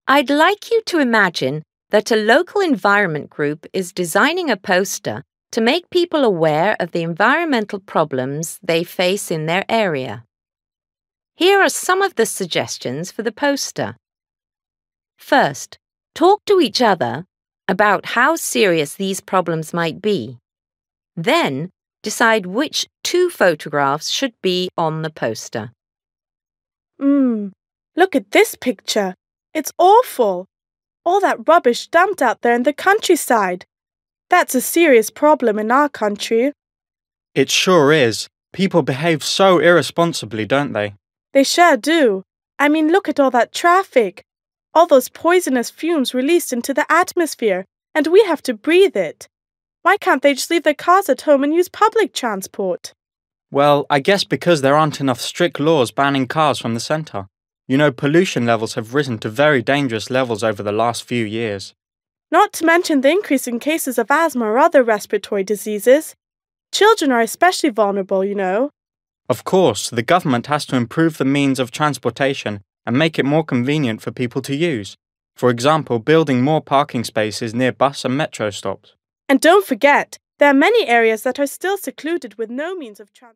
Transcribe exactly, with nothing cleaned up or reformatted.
I'd like you to imagine that a local environment group is designing a poster to make people aware of the environmental problems they face in their area. Here are some of the suggestions for the poster. First, talk to each other about how serious these problems might be. Then, decide which two photographs should be on the poster. Mmm, look at this picture. It's awful. All that rubbish dumped out there in the countryside. That's a serious problem in our country. It sure is. People behave so irresponsibly, don't they? They sure do. I mean, look at all that traffic. All those poisonous fumes released into the atmosphere, and we have to breathe it. Why can't they just leave their cars at home and use public transport? Well, I guess because there aren't enough strict laws banning cars from the centre. You know, pollution levels have risen to very dangerous levels over the last few years. Not to mention the increase in cases of asthma or other respiratory diseases. Children are especially vulnerable, you know. Of course, the government has to improve the means of transportation and make it more convenient for people to use. For example, building more parking spaces near bus and metro stops. And don't forget, there are many areas that are still secluded with no means of transport.